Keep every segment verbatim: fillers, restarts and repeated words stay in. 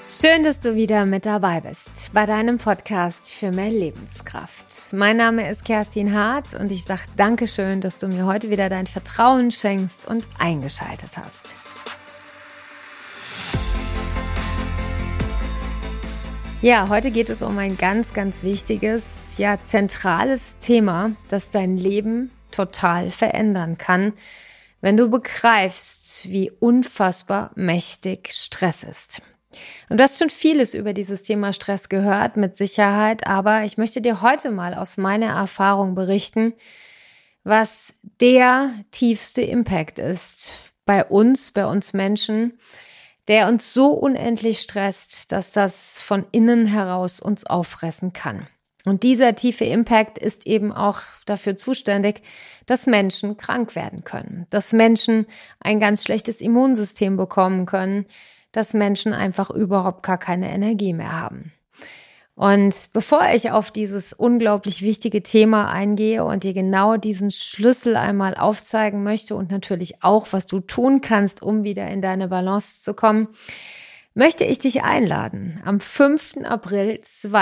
Schön, dass du wieder mit dabei bist bei deinem Podcast für mehr Lebenskraft. Mein Name ist Kerstin Hart und ich sage Dankeschön, dass du mir heute wieder dein Vertrauen schenkst und eingeschaltet hast. Ja, heute geht es um ein ganz, ganz wichtiges, ja, zentrales Thema, das dein Leben total verändern kann, wenn du begreifst, wie unfassbar mächtig Stress ist. Und du hast schon vieles über dieses Thema Stress gehört, mit Sicherheit, aber ich möchte dir heute mal aus meiner Erfahrung berichten, was der tiefste Impact ist bei uns, bei uns Menschen, der uns so unendlich stresst, dass das von innen heraus uns auffressen kann. Und dieser tiefe Impact ist eben auch dafür zuständig, dass Menschen krank werden können, dass Menschen ein ganz schlechtes Immunsystem bekommen können, dass Menschen einfach überhaupt gar keine Energie mehr haben. Und bevor ich auf dieses unglaublich wichtige Thema eingehe und dir genau diesen Schlüssel einmal aufzeigen möchte und natürlich auch, was du tun kannst, um wieder in deine Balance zu kommen, möchte ich dich einladen am fünften April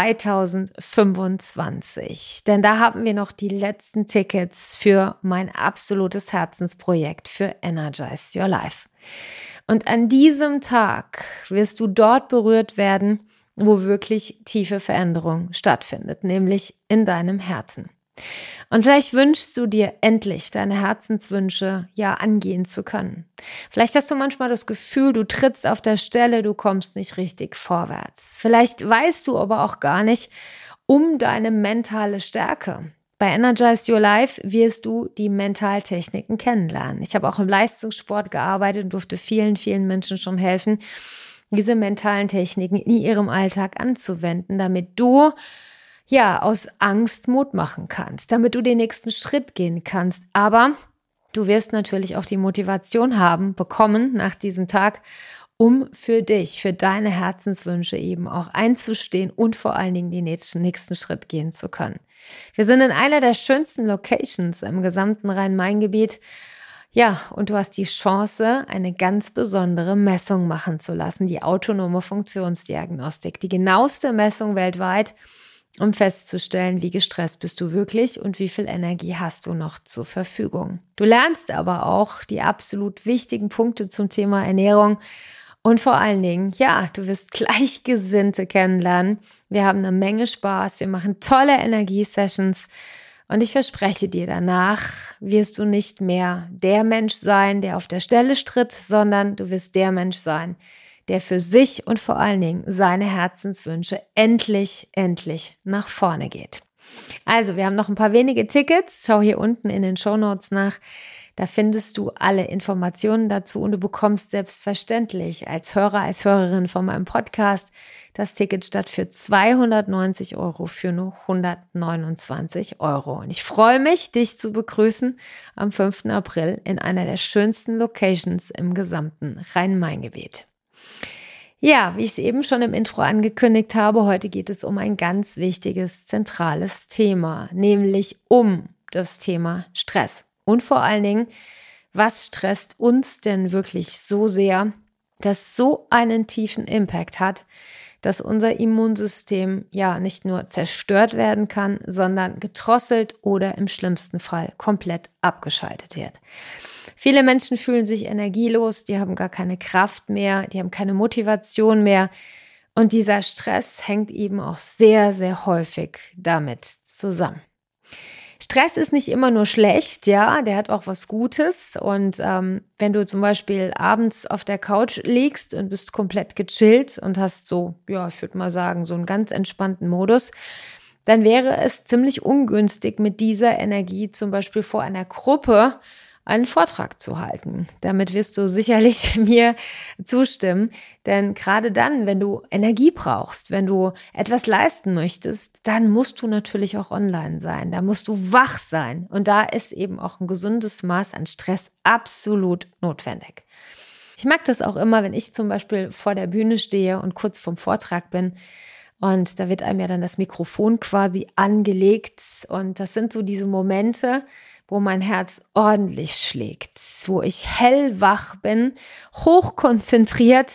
zweitausendfünfundzwanzig. Denn da haben wir noch die letzten Tickets für mein absolutes Herzensprojekt für Energize Your Life. Und an diesem Tag wirst du dort berührt werden, wo wirklich tiefe Veränderung stattfindet, nämlich in deinem Herzen. Und vielleicht wünschst du dir endlich, deine Herzenswünsche ja angehen zu können. Vielleicht hast du manchmal das Gefühl, du trittst auf der Stelle, du kommst nicht richtig vorwärts. Vielleicht weißt du aber auch gar nicht um deine mentale Stärke. Bei Energize Your Life wirst du die Mentaltechniken kennenlernen. Ich habe auch im Leistungssport gearbeitet und durfte vielen, vielen Menschen schon helfen, diese mentalen Techniken in ihrem Alltag anzuwenden, damit du ja aus Angst Mut machen kannst, damit du den nächsten Schritt gehen kannst. Aber du wirst natürlich auch die Motivation haben, bekommen nach diesem Tag, um für dich, für deine Herzenswünsche eben auch einzustehen und vor allen Dingen den nächsten, nächsten Schritt gehen zu können. Wir sind in einer der schönsten Locations im gesamten Rhein-Main-Gebiet. Ja, und du hast die Chance, eine ganz besondere Messung machen zu lassen, die autonome Funktionsdiagnostik, die genaueste Messung weltweit, um festzustellen, wie gestresst bist du wirklich und wie viel Energie hast du noch zur Verfügung. Du lernst aber auch die absolut wichtigen Punkte zum Thema Ernährung. Und vor allen Dingen, ja, du wirst Gleichgesinnte kennenlernen. Wir haben eine Menge Spaß, wir machen tolle Energiesessions und ich verspreche dir, danach wirst du nicht mehr der Mensch sein, der auf der Stelle stritt, sondern du wirst der Mensch sein, der für sich und vor allen Dingen seine Herzenswünsche endlich, endlich nach vorne geht. Also, wir haben noch ein paar wenige Tickets. Schau hier unten in den Shownotes nach. Da findest du alle Informationen dazu und du bekommst selbstverständlich als Hörer, als Hörerin von meinem Podcast das Ticket statt für zweihundertneunzig Euro für nur hundertneunundzwanzig Euro. Und ich freue mich, dich zu begrüßen am fünften April in einer der schönsten Locations im gesamten Rhein-Main-Gebiet. Ja, wie ich es eben schon im Intro angekündigt habe, heute geht es um ein ganz wichtiges, zentrales Thema, nämlich um das Thema Stress. Und vor allen Dingen, was stresst uns denn wirklich so sehr, dass so einen tiefen Impact hat, dass unser Immunsystem ja nicht nur zerstört werden kann, sondern gedrosselt oder im schlimmsten Fall komplett abgeschaltet wird. Viele Menschen fühlen sich energielos, die haben gar keine Kraft mehr, die haben keine Motivation mehr. Und dieser Stress hängt eben auch sehr, sehr häufig damit zusammen. Stress ist nicht immer nur schlecht, ja, der hat auch was Gutes. Und ähm, wenn du zum Beispiel abends auf der Couch liegst und bist komplett gechillt und hast so, ja, ich würde mal sagen, so einen ganz entspannten Modus, dann wäre es ziemlich ungünstig, mit dieser Energie zum Beispiel vor einer Gruppe einen Vortrag zu halten. Damit wirst du sicherlich mir zustimmen, denn gerade dann, wenn du Energie brauchst, wenn du etwas leisten möchtest, dann musst du natürlich auch online sein, da musst du wach sein und da ist eben auch ein gesundes Maß an Stress absolut notwendig. Ich mag das auch immer, wenn ich zum Beispiel vor der Bühne stehe und kurz vorm Vortrag bin. Und da wird einem ja dann das Mikrofon quasi angelegt. Und das sind so diese Momente, wo mein Herz ordentlich schlägt, wo ich hellwach bin, hochkonzentriert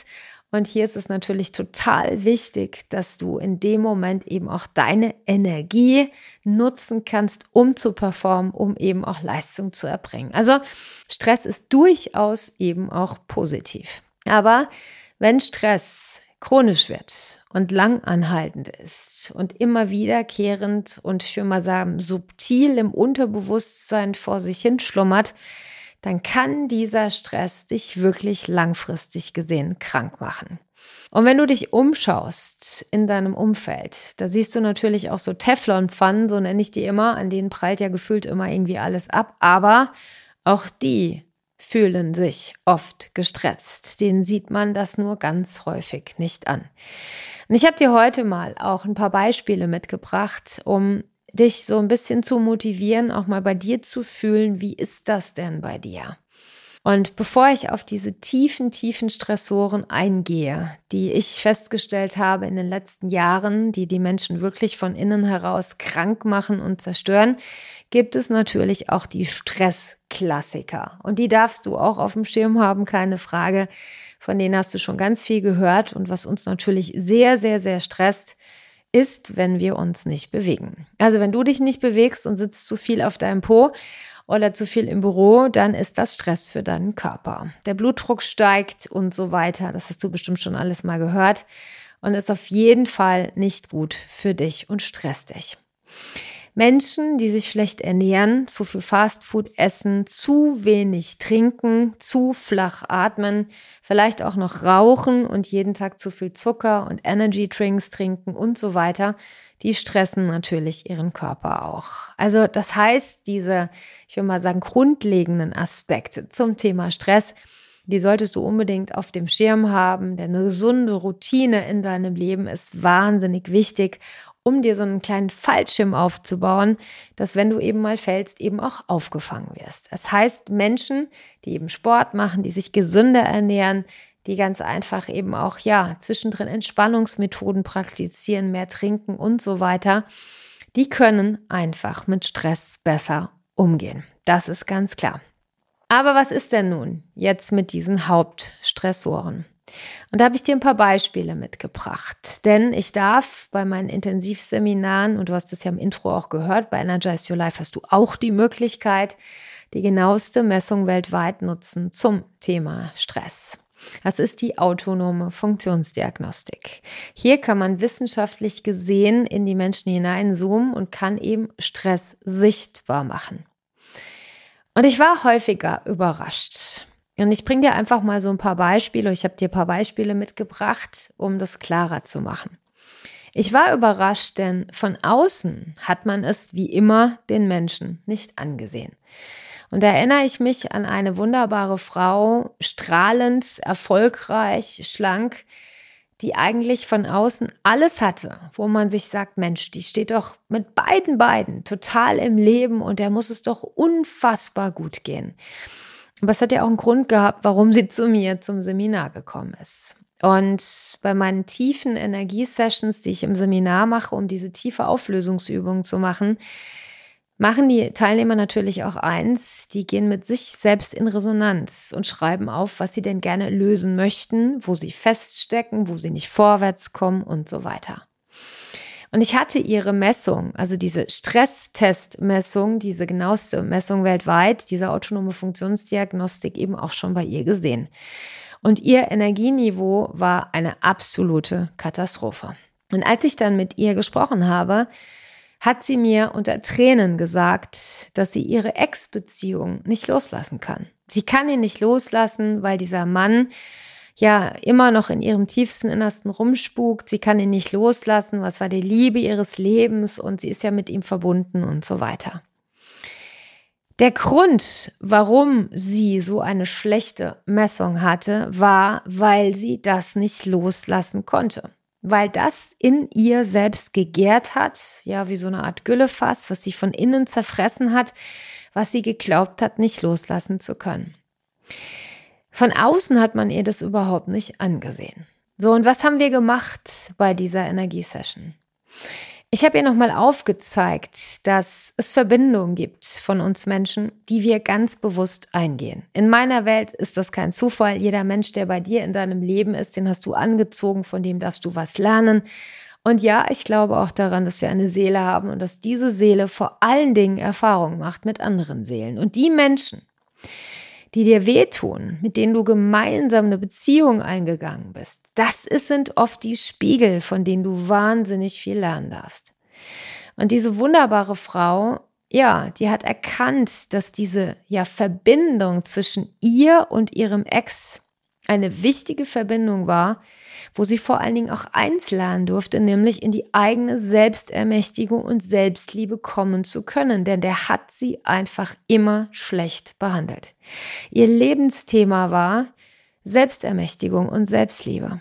Und hier ist es natürlich total wichtig, dass du in dem Moment eben auch deine Energie nutzen kannst, um zu performen, um eben auch Leistung zu erbringen. Also Stress ist durchaus eben auch positiv. Aber wenn Stress chronisch wird und langanhaltend ist und immer wiederkehrend und ich würde mal sagen subtil im Unterbewusstsein vor sich hin schlummert, dann kann dieser Stress dich wirklich langfristig gesehen krank machen. Und wenn du dich umschaust in deinem Umfeld, da siehst du natürlich auch so Teflonpfannen, so nenne ich die immer, an denen prallt ja gefühlt immer irgendwie alles ab, aber auch die fühlen sich oft gestresst. Denen sieht man das nur ganz häufig nicht an. Und ich habe dir heute mal auch ein paar Beispiele mitgebracht, um dich so ein bisschen zu motivieren, auch mal bei dir zu fühlen, wie ist das denn bei dir? Und bevor ich auf diese tiefen, tiefen Stressoren eingehe, die ich festgestellt habe in den letzten Jahren, die die Menschen wirklich von innen heraus krank machen und zerstören, gibt es natürlich auch die Stressklassiker. Und die darfst du auch auf dem Schirm haben, keine Frage. Von denen hast du schon ganz viel gehört. Und was uns natürlich sehr, sehr, sehr stresst, ist, wenn wir uns nicht bewegen. Also wenn du dich nicht bewegst und sitzt zu viel auf deinem Po oder zu viel im Büro, dann ist das Stress für deinen Körper. Der Blutdruck steigt und so weiter. Das hast du bestimmt schon alles mal gehört und ist auf jeden Fall nicht gut für dich und stresst dich. Menschen, die sich schlecht ernähren, zu viel Fastfood essen, zu wenig trinken, zu flach atmen, vielleicht auch noch rauchen und jeden Tag zu viel Zucker und Energy Drinks trinken und so weiter, die stressen natürlich ihren Körper auch. Also das heißt, diese, ich will mal sagen, grundlegenden Aspekte zum Thema Stress, die solltest du unbedingt auf dem Schirm haben, denn eine gesunde Routine in deinem Leben ist wahnsinnig wichtig, um dir so einen kleinen Fallschirm aufzubauen, dass wenn du eben mal fällst, eben auch aufgefangen wirst. Das heißt, Menschen, die eben Sport machen, die sich gesünder ernähren, die ganz einfach eben auch, ja, zwischendrin Entspannungsmethoden praktizieren, mehr trinken und so weiter, die können einfach mit Stress besser umgehen. Das ist ganz klar. Aber was ist denn nun jetzt mit diesen Hauptstressoren? Und da habe ich dir ein paar Beispiele mitgebracht, denn ich darf bei meinen Intensivseminaren, und du hast es ja im Intro auch gehört, bei Energize Your Life hast du auch die Möglichkeit, die genaueste Messung weltweit nutzen zum Thema Stress. Das ist die autonome Funktionsdiagnostik. Hier kann man wissenschaftlich gesehen in die Menschen hineinzoomen und kann eben Stress sichtbar machen. Und ich war häufiger überrascht. Und ich bringe dir einfach mal so ein paar Beispiele. Ich habe dir ein paar Beispiele mitgebracht, um das klarer zu machen. Ich war überrascht, denn von außen hat man es wie immer den Menschen nicht angesehen. Und da erinnere ich mich an eine wunderbare Frau, strahlend, erfolgreich, schlank, die eigentlich von außen alles hatte, wo man sich sagt, Mensch, die steht doch mit beiden Beinen total im Leben und der muss es doch unfassbar gut gehen. Aber es hat ja auch einen Grund gehabt, warum sie zu mir zum Seminar gekommen ist. Und bei meinen tiefen Energiesessions, die ich im Seminar mache, um diese tiefe Auflösungsübung zu machen, machen die Teilnehmer natürlich auch eins, die gehen mit sich selbst in Resonanz und schreiben auf, was sie denn gerne lösen möchten, wo sie feststecken, wo sie nicht vorwärts kommen und so weiter. Und ich hatte ihre Messung, also diese Stresstestmessung, diese genaueste Messung weltweit, diese autonome Funktionsdiagnostik eben auch schon bei ihr gesehen. Und ihr Energieniveau war eine absolute Katastrophe. Und als ich dann mit ihr gesprochen habe, hat sie mir unter Tränen gesagt, dass sie ihre Ex-Beziehung nicht loslassen kann. Sie kann ihn nicht loslassen, weil dieser Mann ja immer noch in ihrem tiefsten Innersten rumspukt. Sie kann ihn nicht loslassen, was war die Liebe ihres Lebens und sie ist ja mit ihm verbunden und so weiter. Der Grund, warum sie so eine schlechte Messung hatte, war, weil sie das nicht loslassen konnte. Weil das in ihr selbst gegärt hat, ja, wie so eine Art Güllefass, was sie von innen zerfressen hat, was sie geglaubt hat, nicht loslassen zu können. Von außen hat man ihr das überhaupt nicht angesehen. So, und was haben wir gemacht bei dieser Energiesession? Ich habe ihr nochmal aufgezeigt, dass es Verbindungen gibt von uns Menschen, die wir ganz bewusst eingehen. In meiner Welt ist das kein Zufall. Jeder Mensch, der bei dir in deinem Leben ist, den hast du angezogen, von dem darfst du was lernen. Und ja, ich glaube auch daran, dass wir eine Seele haben und dass diese Seele vor allen Dingen Erfahrungen macht mit anderen Seelen. Und die Menschen, die dir wehtun, mit denen du gemeinsam eine Beziehung eingegangen bist, das sind oft die Spiegel, von denen du wahnsinnig viel lernen darfst. Und diese wunderbare Frau, ja, die hat erkannt, dass diese ja, Verbindung zwischen ihr und ihrem Ex eine wichtige Verbindung war, wo sie vor allen Dingen auch eins lernen durfte, nämlich in die eigene Selbstermächtigung und Selbstliebe kommen zu können, denn der hat sie einfach immer schlecht behandelt. Ihr Lebensthema war Selbstermächtigung und Selbstliebe.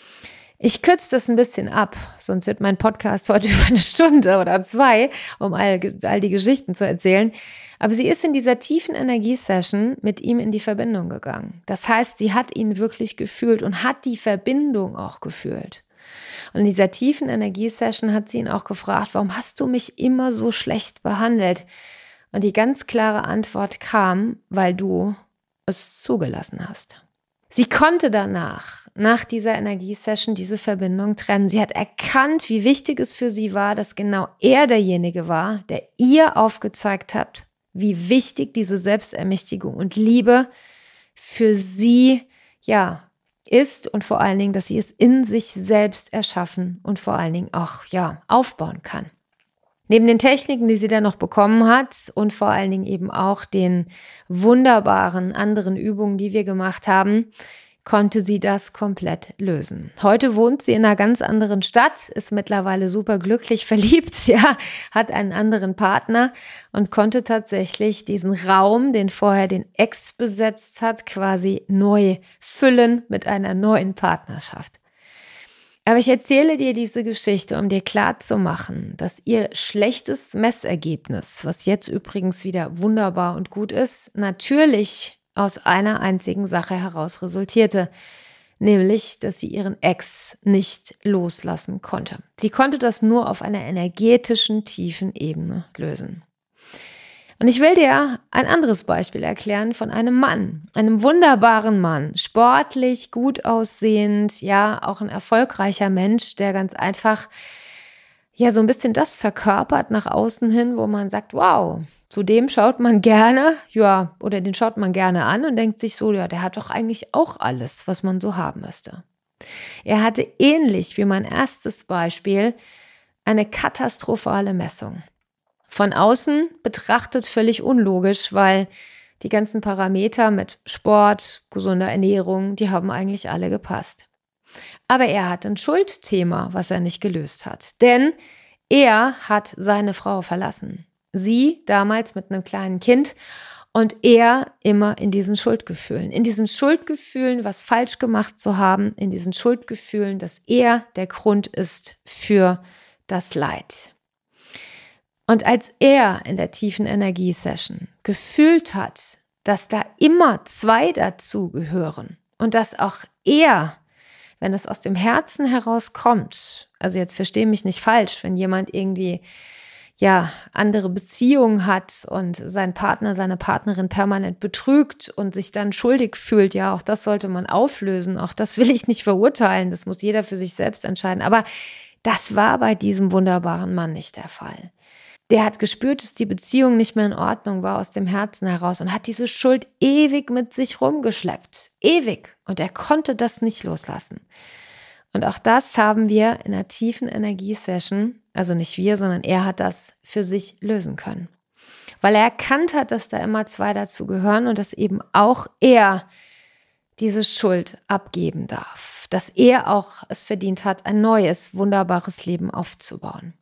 Ich kürze das ein bisschen ab, sonst wird mein Podcast heute über eine Stunde oder zwei, um all, all die Geschichten zu erzählen. Aber sie ist in dieser tiefen Energiesession mit ihm in die Verbindung gegangen. Das heißt, sie hat ihn wirklich gefühlt und hat die Verbindung auch gefühlt. Und in dieser tiefen Energiesession hat sie ihn auch gefragt, warum hast du mich immer so schlecht behandelt? Und die ganz klare Antwort kam, weil du es zugelassen hast. Sie konnte danach, nach dieser Energiesession, diese Verbindung trennen. Sie hat erkannt, wie wichtig es für sie war, dass genau er derjenige war, der ihr aufgezeigt hat, wie wichtig diese Selbstermächtigung und Liebe für sie, ja, ist und vor allen Dingen, dass sie es in sich selbst erschaffen und vor allen Dingen auch, ja, aufbauen kann. Neben den Techniken, die sie dann noch bekommen hat und vor allen Dingen eben auch den wunderbaren anderen Übungen, die wir gemacht haben, konnte sie das komplett lösen. Heute wohnt sie in einer ganz anderen Stadt, ist mittlerweile super glücklich verliebt, ja, hat einen anderen Partner und konnte tatsächlich diesen Raum, den vorher den Ex besetzt hat, quasi neu füllen mit einer neuen Partnerschaft. Aber ich erzähle dir diese Geschichte, um dir klarzumachen, dass ihr schlechtes Messergebnis, was jetzt übrigens wieder wunderbar und gut ist, natürlich aus einer einzigen Sache heraus resultierte, nämlich, dass sie ihren Ex nicht loslassen konnte. Sie konnte das nur auf einer energetischen, tiefen Ebene lösen. Und ich will dir ein anderes Beispiel erklären von einem Mann, einem wunderbaren Mann, sportlich, gut aussehend, ja, auch ein erfolgreicher Mensch, der ganz einfach, ja, so ein bisschen das verkörpert nach außen hin, wo man sagt, wow, zu dem schaut man gerne, ja, oder den schaut man gerne an und denkt sich so, ja, der hat doch eigentlich auch alles, was man so haben müsste. Er hatte ähnlich wie mein erstes Beispiel eine katastrophale Messung. Von außen betrachtet völlig unlogisch, weil die ganzen Parameter mit Sport, gesunder Ernährung, die haben eigentlich alle gepasst. Aber er hat ein Schuldthema, was er nicht gelöst hat. Denn er hat seine Frau verlassen. Sie damals mit einem kleinen Kind und er immer in diesen Schuldgefühlen. In diesen Schuldgefühlen, was falsch gemacht zu haben, in diesen Schuldgefühlen, dass er der Grund ist für das Leid. Und als er in der tiefen Energiesession gefühlt hat, dass da immer zwei dazugehören und dass auch er, wenn es aus dem Herzen herauskommt, also jetzt verstehe mich nicht falsch, wenn jemand irgendwie ja andere Beziehungen hat und sein Partner, seine Partnerin permanent betrügt und sich dann schuldig fühlt, ja, auch das sollte man auflösen, auch das will ich nicht verurteilen, das muss jeder für sich selbst entscheiden, aber das war bei diesem wunderbaren Mann nicht der Fall. Der hat gespürt, dass die Beziehung nicht mehr in Ordnung war aus dem Herzen heraus und hat diese Schuld ewig mit sich rumgeschleppt. Ewig. Und er konnte das nicht loslassen. Und auch das haben wir in einer tiefen Energiesession, also nicht wir, sondern er hat das für sich lösen können. Weil er erkannt hat, dass da immer zwei dazu gehören und dass eben auch er diese Schuld abgeben darf. Dass er auch es verdient hat, ein neues, wunderbares Leben aufzubauen.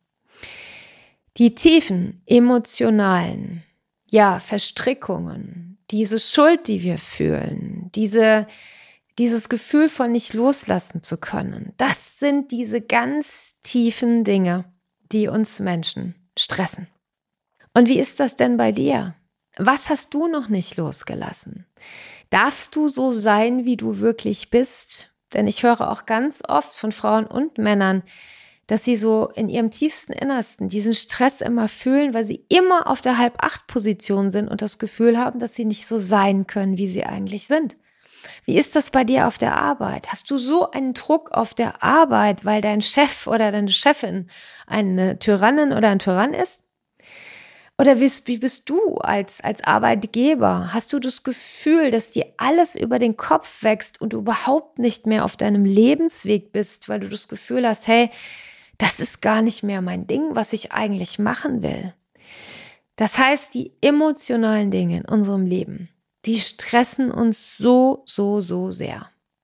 Die tiefen emotionalen, ja, Verstrickungen, diese Schuld, die wir fühlen, diese, dieses Gefühl von nicht loslassen zu können, das sind diese ganz tiefen Dinge, die uns Menschen stressen. Und wie ist das denn bei dir? Was hast du noch nicht losgelassen? Darfst du so sein, wie du wirklich bist? Denn ich höre auch ganz oft von Frauen und Männern, dass sie so in ihrem tiefsten Innersten diesen Stress immer fühlen, weil sie immer auf der Halb-Acht-Position sind und das Gefühl haben, dass sie nicht so sein können, wie sie eigentlich sind. Wie ist das bei dir auf der Arbeit? Hast du so einen Druck auf der Arbeit, weil dein Chef oder deine Chefin eine Tyrannin oder ein Tyrann ist? Oder wie, wie bist du als, als Arbeitgeber? Hast du das Gefühl, dass dir alles über den Kopf wächst und du überhaupt nicht mehr auf deinem Lebensweg bist, weil du das Gefühl hast, hey, das ist gar nicht mehr mein Ding, was ich eigentlich machen will? Das heißt, die emotionalen Dinge in unserem Leben, die stressen uns so, so, so sehr.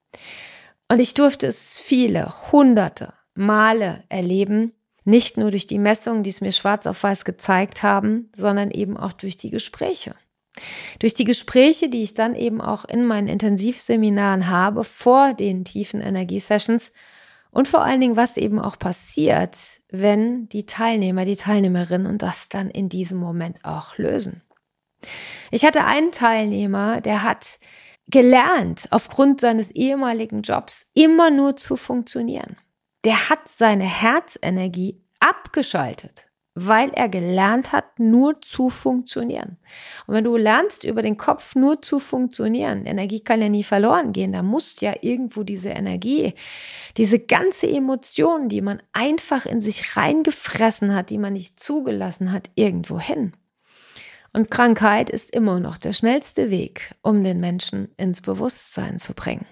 Und ich durfte es viele, hunderte Male erleben, nicht nur durch die Messungen, die es mir schwarz auf weiß gezeigt haben, sondern eben auch durch die Gespräche. Durch die Gespräche, die ich dann eben auch in meinen Intensivseminaren habe, vor den tiefen Energiesessions und vor allen Dingen, was eben auch passiert, wenn die Teilnehmer, die Teilnehmerinnen und das dann in diesem Moment auch lösen. Ich hatte einen Teilnehmer, der hat gelernt, aufgrund seines ehemaligen Jobs immer nur zu funktionieren. Der hat seine Herzenergie abgeschaltet, weil er gelernt hat, nur zu funktionieren. Und wenn du lernst, über den Kopf nur zu funktionieren, Energie kann ja nie verloren gehen, da muss ja irgendwo diese Energie, diese ganze Emotion, die man einfach in sich reingefressen hat, die man nicht zugelassen hat, irgendwo hin. Und Krankheit ist immer noch der schnellste Weg, um den Menschen ins Bewusstsein zu bringen.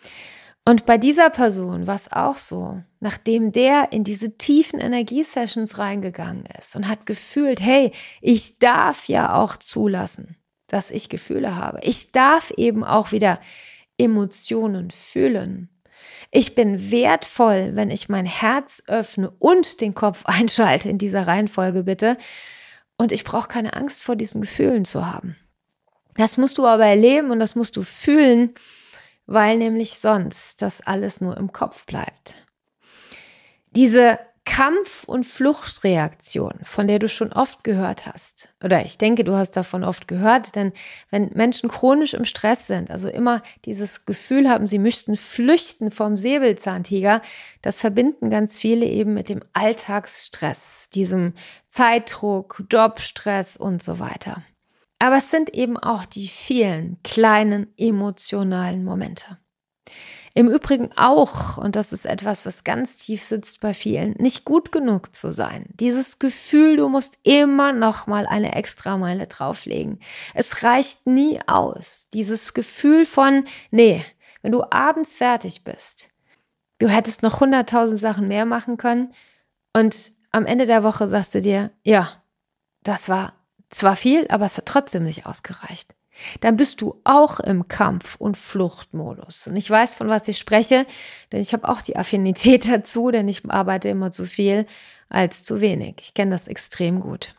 Und bei dieser Person war es auch so, nachdem der in diese tiefen Energiesessions reingegangen ist und hat gefühlt, hey, ich darf ja auch zulassen, dass ich Gefühle habe. Ich darf eben auch wieder Emotionen fühlen. Ich bin wertvoll, wenn ich mein Herz öffne und den Kopf einschalte, in dieser Reihenfolge bitte. Und ich brauche keine Angst vor diesen Gefühlen zu haben. Das musst du aber erleben und das musst du fühlen, weil nämlich sonst das alles nur im Kopf bleibt. Diese Kampf- und Fluchtreaktion, von der du schon oft gehört hast, oder ich denke, du hast davon oft gehört, denn wenn Menschen chronisch im Stress sind, also immer dieses Gefühl haben, sie müssten flüchten vom Säbelzahntiger, das verbinden ganz viele eben mit dem Alltagsstress, diesem Zeitdruck, Jobstress und so weiter. Aber es sind eben auch die vielen kleinen emotionalen Momente. Im Übrigen auch, und das ist etwas, was ganz tief sitzt bei vielen, nicht gut genug zu sein. Dieses Gefühl, du musst immer noch mal eine Extrameile drauflegen. Es reicht nie aus. Dieses Gefühl von, nee, wenn du abends fertig bist, du hättest noch hunderttausend Sachen mehr machen können und am Ende der Woche sagst du dir, ja, das war zwar viel, aber es hat trotzdem nicht ausgereicht. Dann bist du auch im Kampf- und Fluchtmodus. Und ich weiß, von was ich spreche, denn ich habe auch die Affinität dazu, denn ich arbeite immer zu viel als zu wenig. Ich kenne das extrem gut.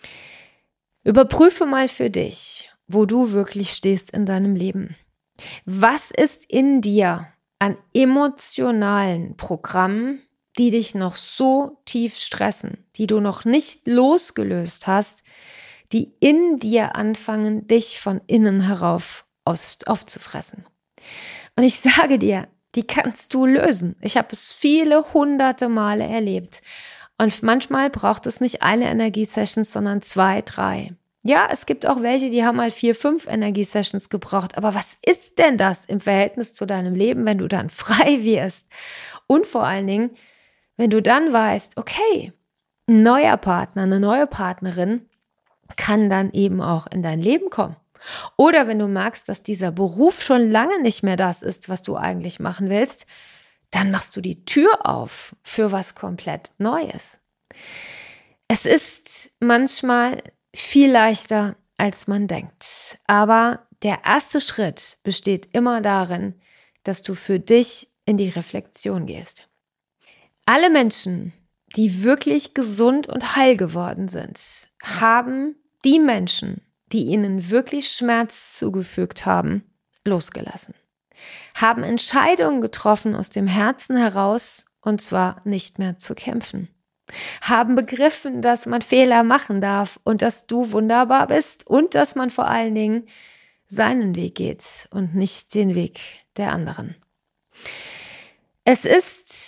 Überprüfe mal für dich, wo du wirklich stehst in deinem Leben. Was ist in dir an emotionalen Programmen, die dich noch so tief stressen, die du noch nicht losgelöst hast, die in dir anfangen, dich von innen herauf aus, aufzufressen. Und ich sage dir, die kannst du lösen. Ich habe es viele hunderte Male erlebt. Und manchmal braucht es nicht eine Energiesession, sondern zwei, drei. Ja, es gibt auch welche, die haben mal vier, fünf Energiesessions gebraucht. Aber was ist denn das im Verhältnis zu deinem Leben, wenn du dann frei wirst? Und vor allen Dingen, wenn du dann weißt, okay, ein neuer Partner, eine neue Partnerin kann dann eben auch in dein Leben kommen. Oder wenn du merkst, dass dieser Beruf schon lange nicht mehr das ist, was du eigentlich machen willst, dann machst du die Tür auf für was komplett Neues. Es ist manchmal viel leichter, als man denkt. Aber der erste Schritt besteht immer darin, dass du für dich in die Reflexion gehst. Alle Menschen, die wirklich gesund und heil geworden sind, haben die Menschen, die ihnen wirklich Schmerz zugefügt haben, losgelassen. Haben Entscheidungen getroffen aus dem Herzen heraus, und zwar nicht mehr zu kämpfen. Haben begriffen, dass man Fehler machen darf und dass du wunderbar bist und dass man vor allen Dingen seinen Weg geht und nicht den Weg der anderen. Es ist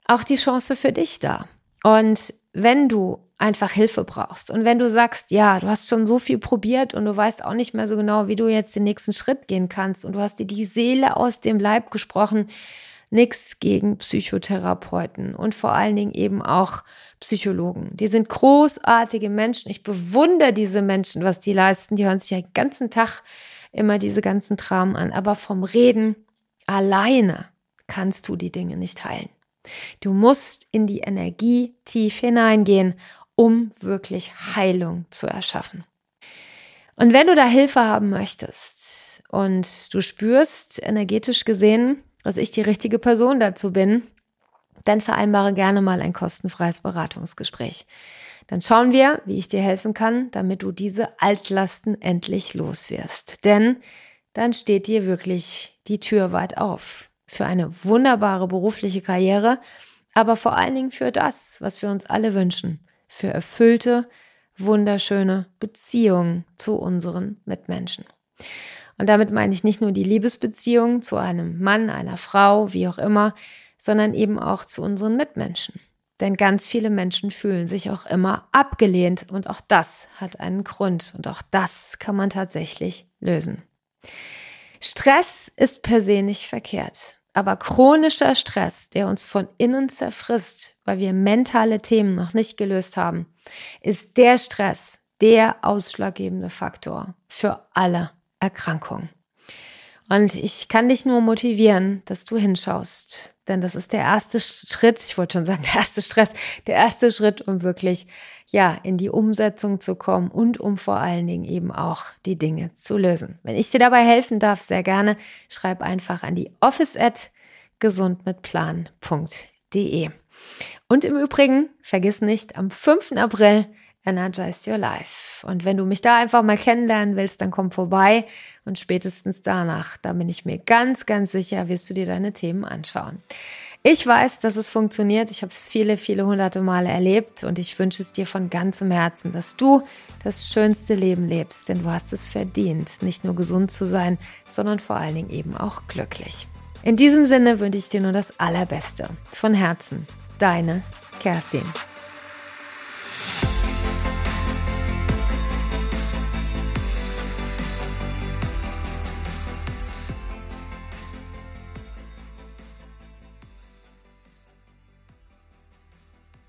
auch die Chance für dich da. Und wenn du einfach Hilfe brauchst und wenn du sagst, ja, du hast schon so viel probiert und du weißt auch nicht mehr so genau, wie du jetzt den nächsten Schritt gehen kannst und du hast dir die Seele aus dem Leib gesprochen, nichts gegen Psychotherapeuten und vor allen Dingen eben auch Psychologen. Die sind großartige Menschen. Ich bewundere diese Menschen, was die leisten. Die hören sich ja den ganzen Tag immer diese ganzen Dramen an. Aber vom Reden alleine kannst du die Dinge nicht heilen. Du musst in die Energie tief hineingehen, um wirklich Heilung zu erschaffen. Und wenn du da Hilfe haben möchtest und du spürst, energetisch gesehen, dass ich die richtige Person dazu bin, dann vereinbare gerne mal ein kostenfreies Beratungsgespräch. Dann schauen wir, wie ich dir helfen kann, damit du diese Altlasten endlich los wirst. Denn dann steht dir wirklich die Tür weit auf für eine wunderbare berufliche Karriere, aber vor allen Dingen für das, was wir uns alle wünschen, für erfüllte, wunderschöne Beziehungen zu unseren Mitmenschen. Und damit meine ich nicht nur die Liebesbeziehung zu einem Mann, einer Frau, wie auch immer, sondern eben auch zu unseren Mitmenschen. Denn ganz viele Menschen fühlen sich auch immer abgelehnt und auch das hat einen Grund und auch das kann man tatsächlich lösen. Stress ist per se nicht verkehrt. Aber chronischer Stress, der uns von innen zerfrisst, weil wir mentale Themen noch nicht gelöst haben, ist der Stress der ausschlaggebende Faktor für alle Erkrankungen. Und ich kann dich nur motivieren, dass du hinschaust, denn das ist der erste Schritt, ich wollte schon sagen, der erste Stress, der erste Schritt, um wirklich ja in die Umsetzung zu kommen und um vor allen Dingen eben auch die Dinge zu lösen. Wenn ich dir dabei helfen darf, sehr gerne, schreib einfach an die office at gesundmitplan punkt de. Und im Übrigen, vergiss nicht, am fünften April Energize Your Life. Und wenn du mich da einfach mal kennenlernen willst, dann komm vorbei und spätestens danach, da bin ich mir ganz, ganz sicher, wirst du dir deine Themen anschauen. Ich weiß, dass es funktioniert. Ich habe es viele, viele hunderte Male erlebt und ich wünsche es dir von ganzem Herzen, dass du das schönste Leben lebst, denn du hast es verdient, nicht nur gesund zu sein, sondern vor allen Dingen eben auch glücklich. In diesem Sinne wünsche ich dir nur das Allerbeste. Von Herzen, deine Kerstin.